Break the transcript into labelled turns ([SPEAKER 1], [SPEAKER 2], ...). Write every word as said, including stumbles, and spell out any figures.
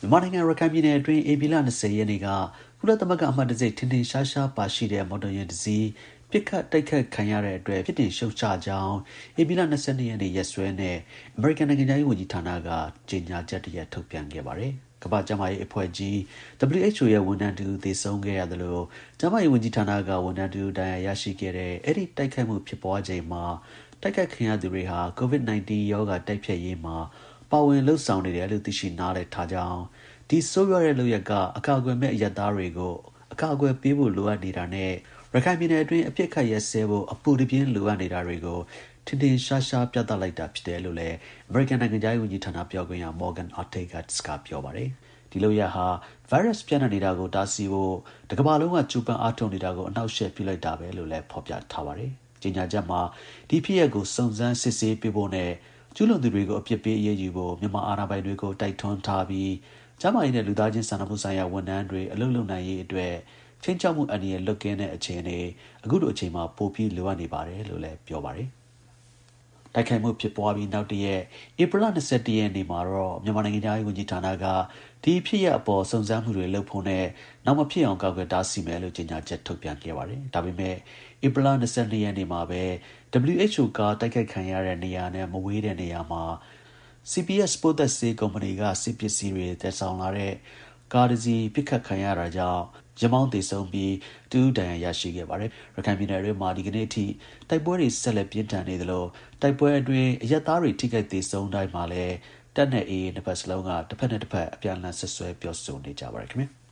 [SPEAKER 1] မြန်မာနိုင်ငံရခိုင်ပြည်နယ်အတွင်းဧပြီလ၂၀ရက်နေ့ကကုလသမဂ္ဂအမှတ်တံဆိပ်ထင်ထင်ရှားရှားပါရှိတဲ့မော်တော်ယာဉ်တစ်စီးပစ်ခတ်တိုက်ခိုက်ခံရတဲ့အတွက်ပြစ်တင်ရှုတ်ချကြောင်းဧပြီလ၂၂ရက်နေ့ရက်စွဲနဲ့အမေရိကန်နိုင်ငံခြားရေးဝန်ကြီးဌာနကကြေညာချက်တစ်ရပ်ထုတ်ပြန်ခဲ့ပါတယ်ကမ္ဘာ့ကျန်းမာရေးအဖွဲ့ကြီး W H O ရဲ့ဝန်ထမ်းတစ်ဦးသေဆုံးခဲ့ရသလိုကျန်းမာရေးဝန်ကြီးဌာနကဝန်ထမ်းတစ်ဦးဒဏ်ရာရရှိခဲ့တဲ့အဲ့ဒီတိုက်ခိုက်မှုဖြစ်ပွားချိန်မှာတိုက်ခိုက်ခံရသူတွေဟာ COVID 19 ရောဂါတိုက်ဖျက်ရေးမှာပါဝင်လှုပ်ဆောင်နေတယ်လို့သိရှိနားလည်ထားကြောင်းဒီဆိုးရွားတဲ့လုပ်ရပ်ကအကာအကွယ်မဲ့အရပ်သားတွေကိုအကာအကွယ်ပေးဖို့လိုအပ်နေတာနဲ့ရခိုင်ပြည်နယ်အတွင်းအပြစ်ခတ်ရဲစဲဖို့အပူတပြင်းလိုအပ်နေတာတွေကိုထင်ထင်ရှားရှားပြသလိုက်တာဖြစ်တယ်လို့လည်းအမေရိကန်နိုင်ငံခြားရေးဝန်ကြီးဌာနပြောခွင့်ရ Morgan Ortagus ကပြောပါတယ်ဒီလုပ်ရပ်ဟာ virus ပြန့်နှံ့နေတာကိုတားဆီးဖို့တကမ္ဘာလုံးကကြိုးပမ်းအားထုတ်နေတာကိုအနှောက်အယှက်ပြုလိုက်တာပဲလို့လည်းဖော်ပြထားပါတယ်ကြေညာချက်မှာဒီဖြစ်ရပ်ကိုစုံစမ်းစစ်ဆေးပေးဖို့နဲ့ကျူးလွန်သူတွေကိုအပြစ်ပေးအရေးယူဖို့မြန်မာအာဏာပိုင်တွေကိုတိုက်တွန်းထားပြီးကျန်းမာရေးနဲ့လူသားချင်းစာနာမှုဆိုင်ရာဝန်ထမ်းတွေအလုပ်လုပ်နိုင်ရေးအတွက်ချင်းချောက်မှုအန္တရာယ်လွတ်ကင်းတဲ့အခြေအနေအခုလိုအချိန်မှာပိုပြီးလိုအပ်နေပါတယ်လို့လည်းပြောပါတယ်တိုက်ခိုက်မှုဖြစ်ပွားပြီးနောက်တရက်ဧပြီလ၂၁ရက်နေ့မှာတော့မြန်မာနိုင်ငံသားရေးဝန်ကြီးဌာနကဒီဖြစ်ရပ်အပေါ်စုံစမ်းမှုတွေလုပ်ဖို့နဲ့နောက်မဖြစ်အောင်ကာကွယ်တားဆီးမယ်လို့ကြေညာချက်ထုတ်ပြန်ခဲ့ပါတယ်ဒါပေမဲ့ဧပြီလ၂၂ရက်နေ့မှာပဲ W H O ကတိုက်ခိုက်ခံရတဲ့နေရာနဲ့မဝေးတဲ့နေရာမှာ C P S ပိုးသက်ဆေးကုမ္ပဏီကစစ်ပစ္စည်းတွေတည်ဆောင်လာတဲ့ကားတစ်စီးပစ်ခတ်ခံရတာကြောင့်ရမောင်းသေဆုံးပြီးတူးဒဏ်ရာရရှိခဲ့ပါတယ်ရခိုင်ပြည်နယ်အတွင်းမှာဒီကနေ့အထိတိုက်ပွဲတွေဆက်လက်ပြင်းထန်နေသလိုတိုက်ပွဲအတွင်းအရက်သားတွေထိခိုက်သေဆုံးတိုင်းမှာလည်းတပ်နဲ့ A A နှစ်ဖက်စလုံးကတစ်ဖက်နဲ့တစ်ဖက်အပြန်အလှန်ဆက်ဆွဲပြောဆိုနေကြပါတယ်ခင်ဗျာ